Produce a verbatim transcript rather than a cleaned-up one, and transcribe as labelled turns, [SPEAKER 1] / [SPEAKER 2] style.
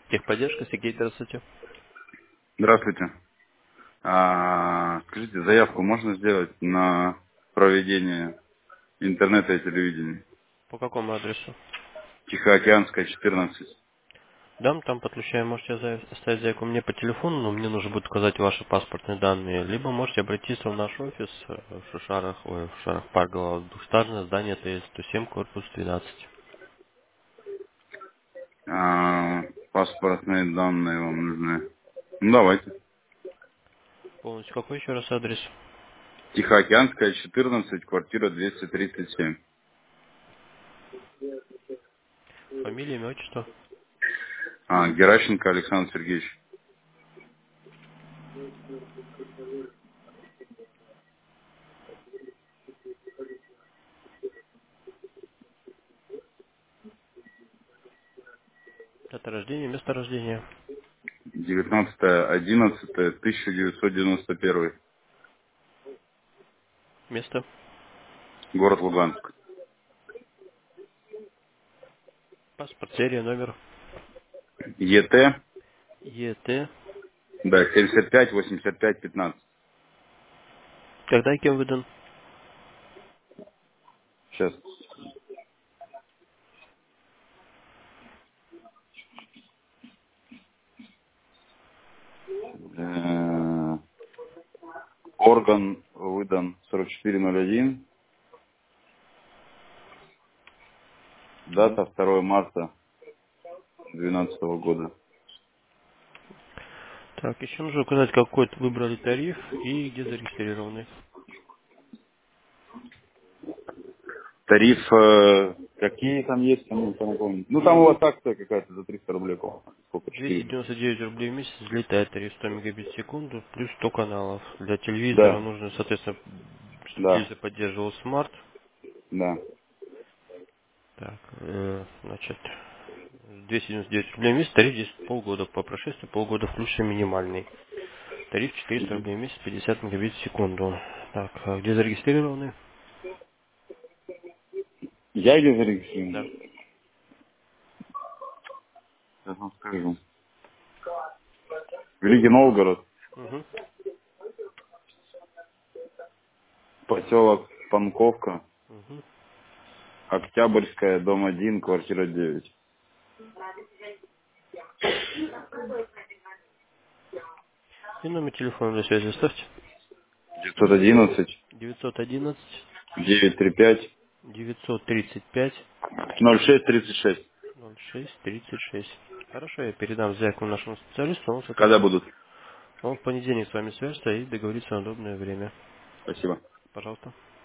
[SPEAKER 1] Техподдержка, Сергей, здравствуйте.
[SPEAKER 2] Здравствуйте. А, скажите, заявку можно сделать на проведение интернета и телевидения?
[SPEAKER 1] По какому адресу?
[SPEAKER 2] Тихоокеанская, четырнадцать.
[SPEAKER 1] Дам, там подключаем, можете за- оставить заявку мне по телефону, но мне нужно будет указать ваши паспортные данные, либо можете обратиться в наш офис э, в Шушарах, ой, в Шушарах Паргова, двухэтажное здание Т сто семь, корпус двенадцать.
[SPEAKER 2] А, паспортные данные вам нужны. Ну, давайте.
[SPEAKER 1] Полностью какой еще раз адрес?
[SPEAKER 2] Тихоокеанская, четырнадцать, квартира двести тридцать семь.
[SPEAKER 1] Фамилия, имя, отчество?
[SPEAKER 2] А, Геращенко Александр Сергеевич.
[SPEAKER 1] Дата рождения, место рождения.
[SPEAKER 2] девятнадцатое одиннадцатое тысяча девятьсот девяносто первый.
[SPEAKER 1] Место.
[SPEAKER 2] Город Луганск.
[SPEAKER 1] Паспорт, серия, номер.
[SPEAKER 2] ЕТ,
[SPEAKER 1] ЕТ.
[SPEAKER 2] да, семьдесят пять восемьдесят пять пятнадцать.
[SPEAKER 1] Когда и кем выдан?
[SPEAKER 2] Сейчас. Э, Орган выдан сорок четыре ноль один.
[SPEAKER 1] Так.
[SPEAKER 2] Дата второе марта двенадцатого года.
[SPEAKER 1] Так, еще нужно указать, какой выбрали тариф и где зарегистрированы.
[SPEAKER 2] Тариф, э, какие там есть, там, не помню. Ну, там у вас акция какая-то за триста рублей, по-моему. Сколько,
[SPEAKER 1] двести
[SPEAKER 2] четыреста?
[SPEAKER 1] девяносто девять рублей в месяц взлетает тариф сто мегабит в секунду, плюс сто каналов. Для телевизора
[SPEAKER 2] Да,
[SPEAKER 1] нужно, соответственно, чтобы
[SPEAKER 2] да,
[SPEAKER 1] телевизор поддерживал смарт.
[SPEAKER 2] да.
[SPEAKER 1] Так, э, значит, двести девяносто девять рублей в месяц, тариф здесь полгода, по прошествии полгода включительно минимальный. Тариф четыреста
[SPEAKER 2] Мгм.
[SPEAKER 1] рублей в месяц, пятьдесят мегабит в секунду. Так, а где зарегистрированы?
[SPEAKER 2] Я где
[SPEAKER 1] Да.
[SPEAKER 2] зарегистрирован? Сейчас вам скажу. Великий Новгород,
[SPEAKER 1] Угу.
[SPEAKER 2] поселок Панковка,
[SPEAKER 1] Угу.
[SPEAKER 2] Октябрьская, дом один, квартира девять.
[SPEAKER 1] И номер телефона для связи оставьте.
[SPEAKER 2] девятьсот одиннадцать
[SPEAKER 1] девятьсот одиннадцать
[SPEAKER 2] девятьсот тридцать пять
[SPEAKER 1] девятьсот тридцать пять
[SPEAKER 2] ноль шесть тридцать шесть.
[SPEAKER 1] ноль шесть тридцать шесть. Хорошо, я передам заявку нашему специалисту, он,
[SPEAKER 2] Когда
[SPEAKER 1] соответственно,
[SPEAKER 2] будут?
[SPEAKER 1] он в понедельник с вами свяжется и договорится на удобное время.
[SPEAKER 2] Спасибо.
[SPEAKER 1] Пожалуйста.